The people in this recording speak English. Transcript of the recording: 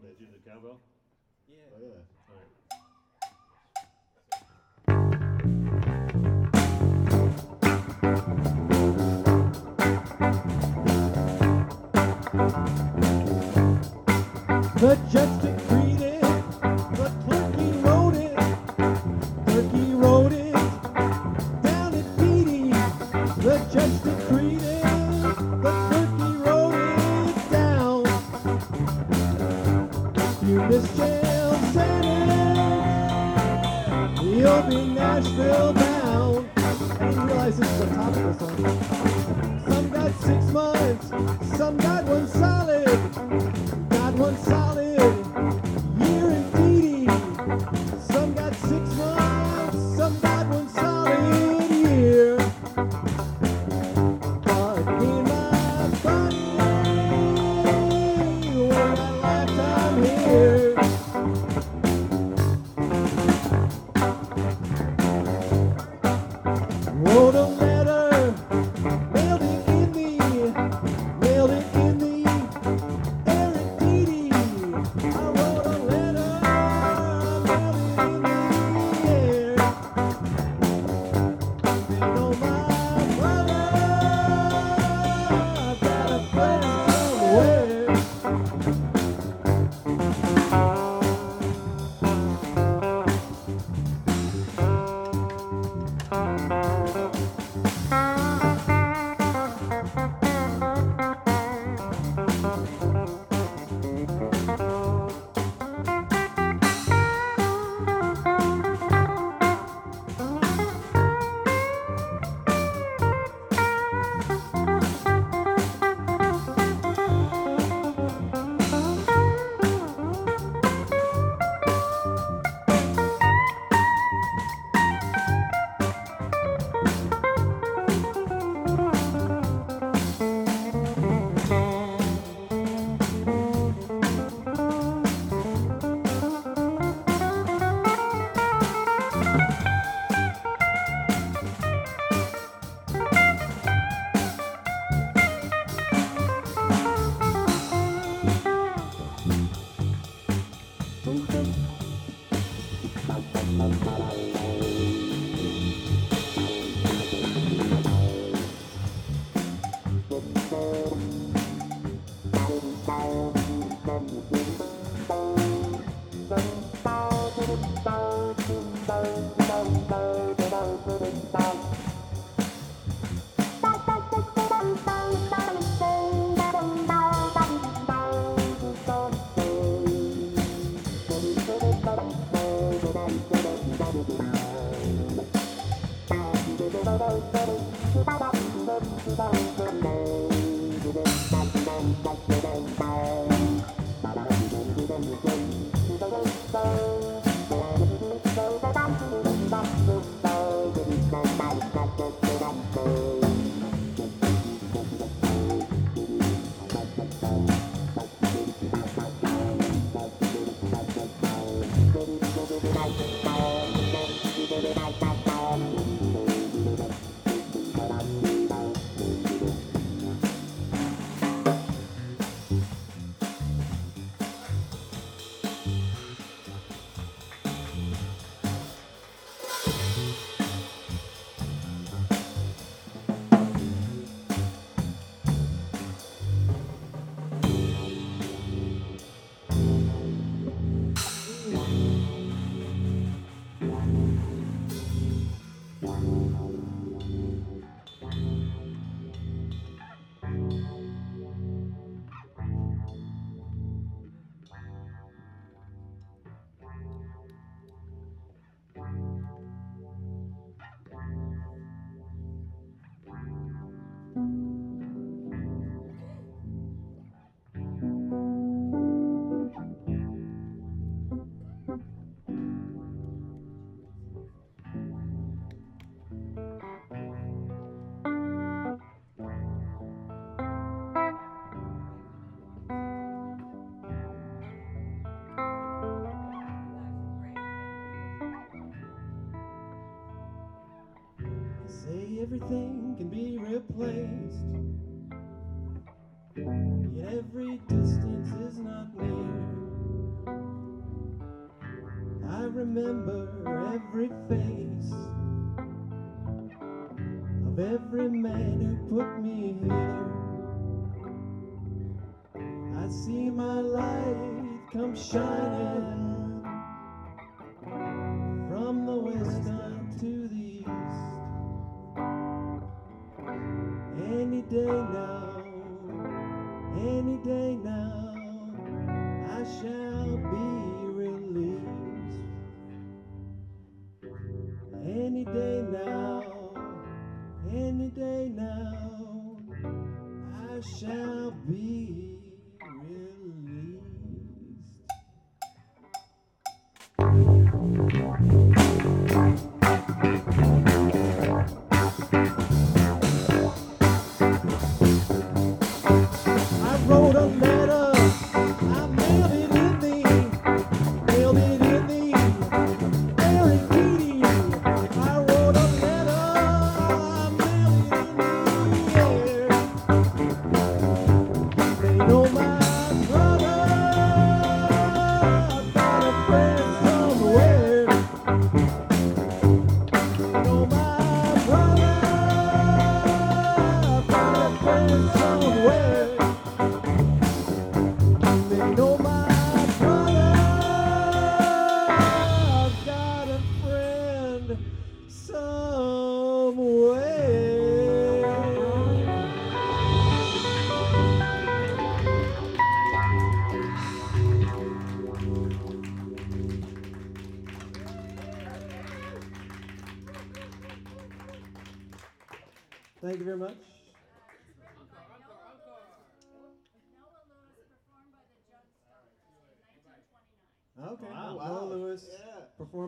Do the cowbell? Yeah. Oh, yeah. All right. The judge decreed it, the clerky wrote it, down at Petey. The judge decreed it, the clerky wrote it down. If you miss jail sentence, you'll be Nashville bound. I didn't realize this was on top of the song. Some got 6 months, some got one solid. Got one solid year in Petey. Some got 6 months, some got one solid year. But in my body, we're got lifetime here. Wrote a letter, mailed it in the Eric Petey. I wrote a letter, mailed it in the air. They know my brother, I've got a friend somewhere. Say everything can be replaced, yet every distance is not near. remember every face of every man who put me here. I see my light come shining from the west unto the east. Any day now, I shall be released. Any day now, I shall be released. I wrote a letter, I mailed it in the very key. I wrote a letter, I mailed it in the air. They know my brother, I've got a friend somewhere. They know my brother, I've got a friend somewhere. They know my brother, I've got a friend somewhere. Thank you very much. Okay. Wow. Noah Lewis Yeah. performed.